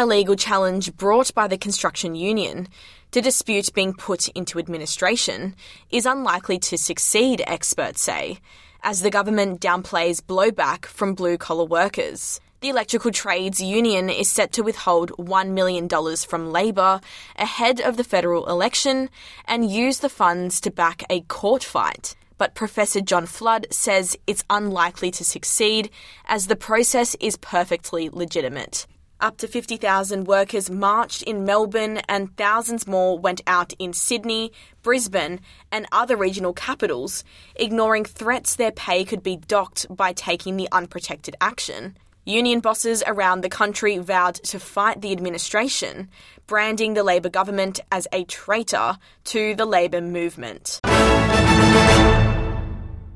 a legal challenge brought by the construction union to dispute being put into administration is unlikely to succeed, experts say, as the government downplays blowback from blue-collar workers. The Electrical Trades Union is set to withhold $1 million from Labor ahead of the federal election and use the funds to back a court fight. But Professor John Flood says it's unlikely to succeed as the process is perfectly legitimate. Up to 50,000 workers marched in Melbourne and thousands more went out in Sydney, Brisbane and other regional capitals, ignoring threats their pay could be docked by taking the unprotected action. Union bosses around the country vowed to fight the administration, branding the Labor government as a traitor to the Labor movement.